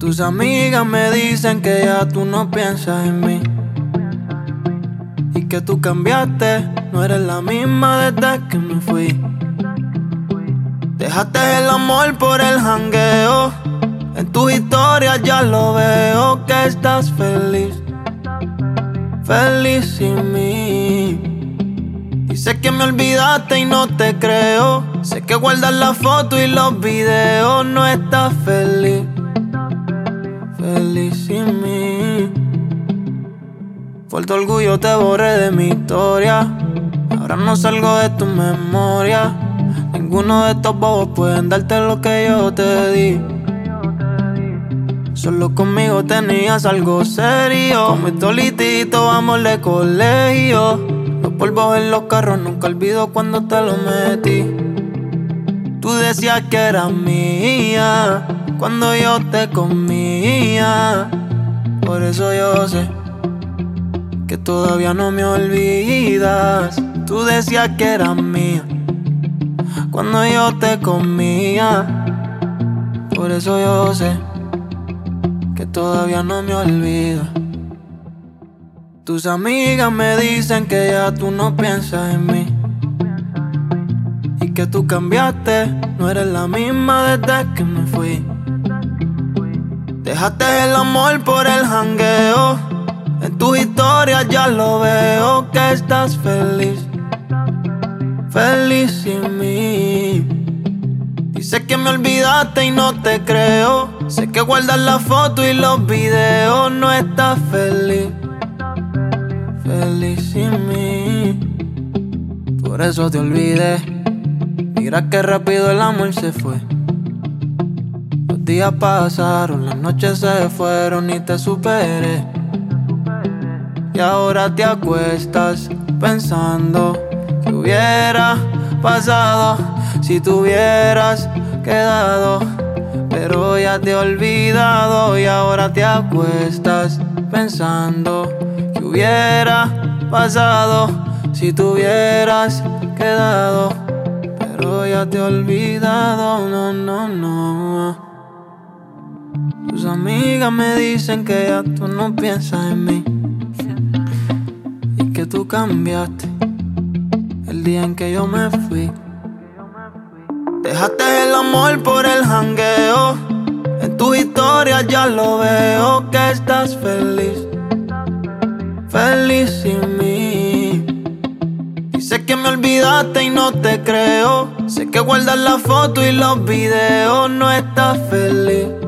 Tus amigas me dicen que ya tú no piensas en mí y que tú cambiaste, no eres la misma desde que me fui. Dejaste el amor por el jangueo, en tus historias ya lo veo que estás feliz, feliz sin mí. Y sé que me olvidaste y no te creo, sé que guardas la foto y los videos, no estás feliz, feliz sin mí. Por tu orgullo te borré de mi historia, ahora no salgo de tu memoria. Ninguno de estos bobos pueden darte lo que yo te di. Solo conmigo tenías algo serio, con mi tolitito amor de colegio. Los polvos en los carros nunca olvido cuando te lo metí. Tú decías que eras mía cuando yo te comía. Por eso yo sé que todavía no me olvidas. Tú decías que eras mía cuando yo te comía. Por eso yo sé que todavía no me olvidas. Tus amigas me dicen que ya tú no piensas en mí y que tú cambiaste, no eres la misma desde que me fui. Dejaste el amor por el jangueo, en tus historias ya lo veo que estás feliz, feliz sin mí. Y sé que me olvidaste y no te creo, sé que guardas la foto y los videos, no estás feliz, feliz sin mí. Por eso te olvidé. Mira que rápido el amor se fue. Los días pasaron, las noches se fueron y te superé. Y ahora te acuestas pensando que hubiera pasado si te hubieras quedado. Pero ya te he olvidado y ahora te acuestas pensando que hubiera pasado si te hubieras quedado. Pero ya te he olvidado, no, no, no. Tus amigas me dicen que ya tú no piensas en mí y que tú cambiaste el día en que yo me fui. Dejaste el amor por el jangueo, en tus historias ya lo veo que estás feliz, feliz sin mí. Y sé que me olvidaste y no te creo, sé que guardas la foto y los videos, no estás feliz,